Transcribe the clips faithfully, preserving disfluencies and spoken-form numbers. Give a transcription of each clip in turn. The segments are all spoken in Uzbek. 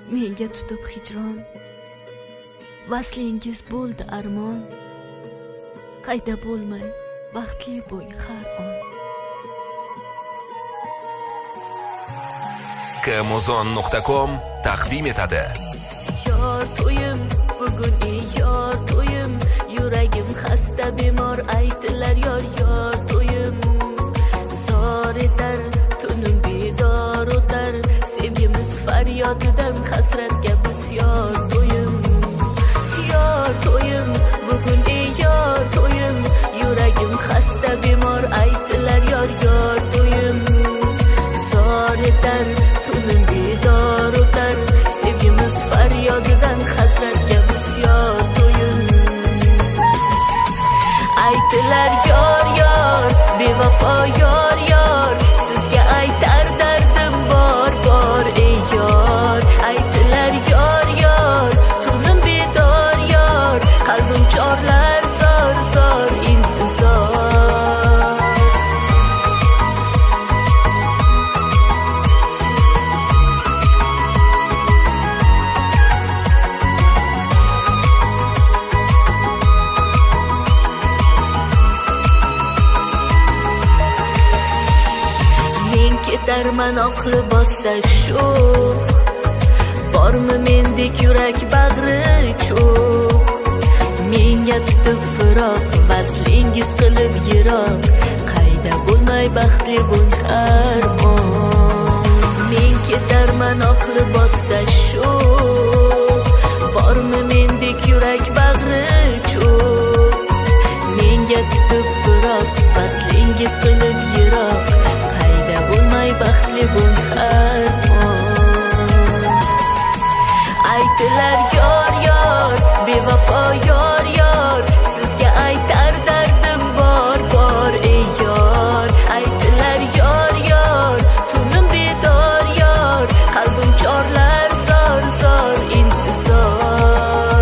menga tutib hijron, vaslingiz bo'ldi armon, qayda bo'lmay baxtli bo'ling har on. Kamozon nuqta com taqdim etadi. Yor to'yim, bugun ey yor to'yim, yuragim xasta bemor aytilar yor yor to'yim. Zor etar, tunim bedor o'tar, sevgimiz faryodidan hasratga bisyor to'yim. Yor to'yim, bugun ey yor to'yim, yuragim xasta bemor aytilar yor yor to'yim. Zor etar, tunim bedor o'tar, sevgimiz faryodidan hasratga bisyor to'yim. Aytilar yor yor, bevafo yor yor, sizga aytar dardim bor bor ey yor. Aytilar yor yor, tunim bedor yor, qalbim chorlar zor zor intizor. Ketarman oq libosda sho'x, bormi mendek yurak bag'ri cho'q. Menga tutib firoq, vaslingiz qilib yiroq, qayda bo'lmay baxtli bo'ling har on. Men ketarman oq libosda sho'x, bormi mendek yurak bag'ri cho'q. Menga tutib firoq, vaslingiz qilib yiroq, bo'lmay baxtli bo'l har on. Aytilar yor yor, bevafo yor yor, sizga aytar dardim bor bor ey yor. Aytilar yor yor, tunim bedor yor, qalbim chorlar zor zor intizor.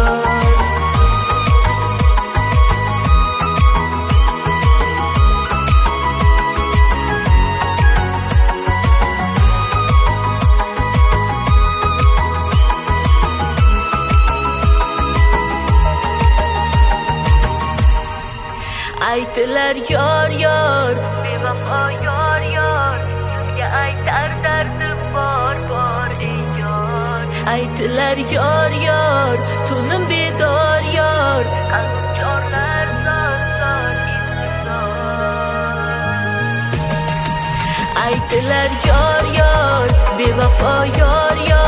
Aytilar yor yor, bevafo yor yor, sizga aytar dardim bor bor ey yor. Aytilar yor yor, tunim bedor yor, qalbim chorlar zor zor intizor. Aytilar yor yor, bevafo yor yor,